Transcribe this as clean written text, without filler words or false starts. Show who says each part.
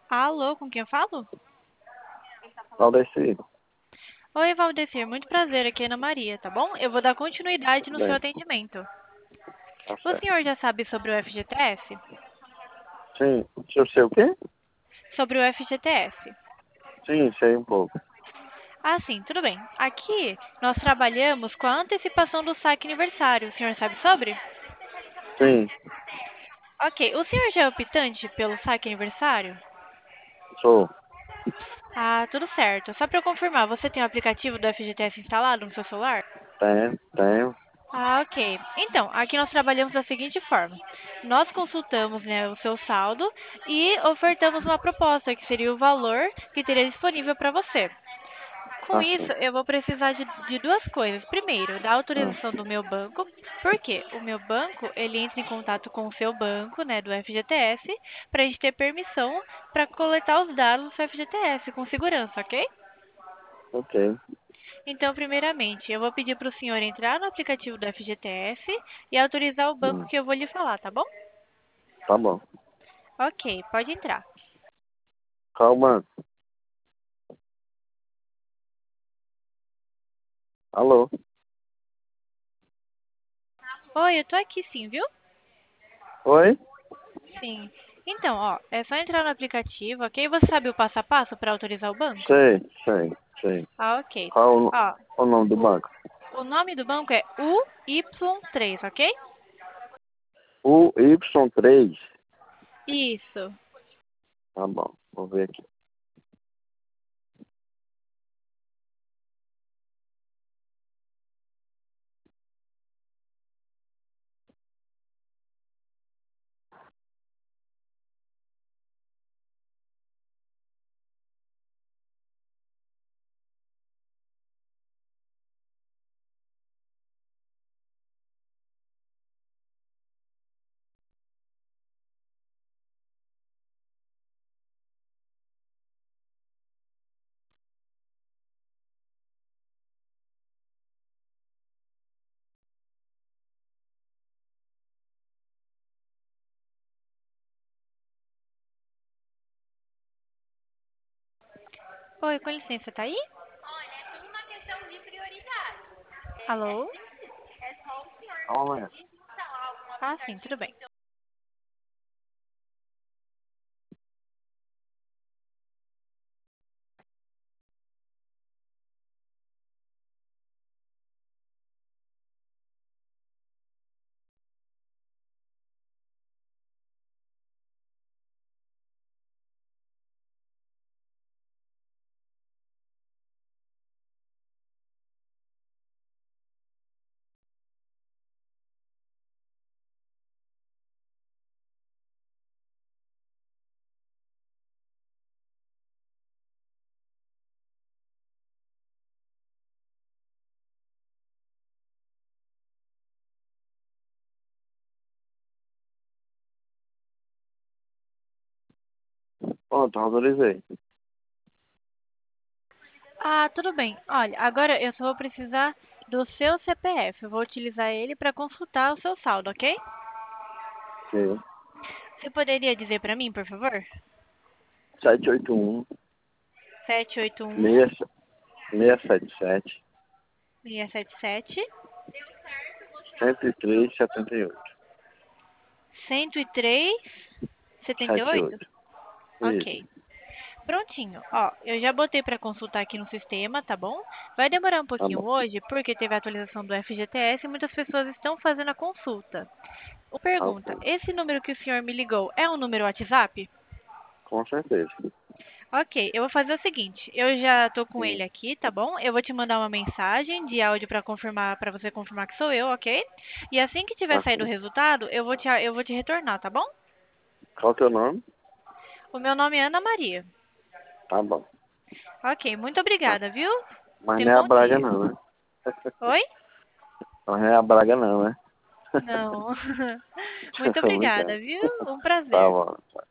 Speaker 1: Alô, com quem eu falo?
Speaker 2: Valdeci,
Speaker 1: Oi, Valdecir, muito prazer, aqui é Ana Maria, tá bom? Eu vou dar continuidade
Speaker 2: tudo
Speaker 1: no seu
Speaker 2: bem,
Speaker 1: atendimento.
Speaker 2: tá
Speaker 1: O
Speaker 2: certo.
Speaker 1: senhor já sabe sobre o FGTS?
Speaker 2: Sim, se eu sei o quê?
Speaker 1: Sobre o FGTS.
Speaker 2: Sim, sei um pouco.
Speaker 1: Ah, sim, tudo bem. Aqui nós trabalhamos com a antecipação do saque aniversário. O senhor sabe sobre?
Speaker 2: Sim,
Speaker 1: Ok, o senhor já é optante pelo saque aniversário?
Speaker 2: sou.
Speaker 1: Ah, tudo certo. Só para eu confirmar, você tem o aplicativo do FGTS instalado no seu celular?
Speaker 2: Tenho.
Speaker 1: Ah, ok. Então, aqui nós trabalhamos da seguinte forma. Nós consultamos, né, o seu saldo e ofertamos uma proposta, que seria o valor que teria disponível para você. Com isso,
Speaker 2: Assim.
Speaker 1: eu vou precisar de duas coisas. Primeiro, da
Speaker 2: Ah,
Speaker 1: autorização do meu banco, porque o meu banco, ele entra em contato com o seu banco, né, do FGTS, para a gente ter permissão para coletar os dados do seu FGTS com segurança, ok?
Speaker 2: ok.
Speaker 1: Então, primeiramente, eu vou pedir para o senhor entrar no aplicativo do FGTS e autorizar o banco
Speaker 2: Hum,
Speaker 1: que eu vou lhe falar, tá bom?
Speaker 2: tá bom.
Speaker 1: Ok, pode entrar.
Speaker 2: Calma. Alô?
Speaker 1: Oi, eu tô aqui sim, viu?
Speaker 2: Oi?
Speaker 1: Sim. Então, ó, é só entrar no aplicativo, ok? Você sabe o passo a passo para autorizar o banco?
Speaker 2: Sei.
Speaker 1: Ah, ok.
Speaker 2: Qual
Speaker 1: Ó,
Speaker 2: o nome do
Speaker 1: o,
Speaker 2: banco?
Speaker 1: o nome do banco é UY3, ok?
Speaker 2: O Y3.
Speaker 1: Isso.
Speaker 2: Tá bom, vou ver aqui.
Speaker 1: Oi, com licença, tá aí? Alô?
Speaker 2: Calma.
Speaker 1: Ah, sim, tudo bem.
Speaker 2: Pronto, autorizei.
Speaker 1: Ah, tudo bem. Olha, agora eu só vou precisar do seu CPF. Eu vou utilizar ele para consultar o seu saldo, ok?
Speaker 2: Ok.
Speaker 1: Você poderia dizer para mim, por favor?
Speaker 2: 781
Speaker 1: 781
Speaker 2: 677
Speaker 1: 677
Speaker 2: 103 78.
Speaker 1: 103 78?
Speaker 2: 78.
Speaker 1: Ok.
Speaker 2: Isso.
Speaker 1: Prontinho. Ó, eu já botei para consultar aqui no sistema, tá bom? Vai demorar um
Speaker 2: Tá
Speaker 1: pouquinho
Speaker 2: bom.
Speaker 1: hoje, porque teve a atualização do FGTS e muitas pessoas estão fazendo a consulta. Uma
Speaker 2: Tá
Speaker 1: pergunta:
Speaker 2: ok.
Speaker 1: esse número que o senhor me ligou é um número WhatsApp?
Speaker 2: Com certeza.
Speaker 1: Ok, eu vou fazer o seguinte, eu já tô com
Speaker 2: Hum,
Speaker 1: ele aqui, tá bom? Eu vou te mandar uma mensagem de áudio para confirmar, para você confirmar que sou eu, ok? E assim que tiver saído o
Speaker 2: assim.
Speaker 1: resultado, eu vou te retornar, tá bom?
Speaker 2: Qual o teu nome?
Speaker 1: O meu nome é Ana Maria.
Speaker 2: Tá bom.
Speaker 1: Ok, muito
Speaker 2: Mas,
Speaker 1: obrigada, viu?
Speaker 2: mas
Speaker 1: Tenha
Speaker 2: não
Speaker 1: um
Speaker 2: é a
Speaker 1: bom
Speaker 2: Braga
Speaker 1: dia.
Speaker 2: não, né?
Speaker 1: Oi?
Speaker 2: Não é a Braga não, né?
Speaker 1: Não. Muito
Speaker 2: Tô brincando.
Speaker 1: obrigada, viu? Um
Speaker 2: Tá
Speaker 1: prazer.
Speaker 2: bom.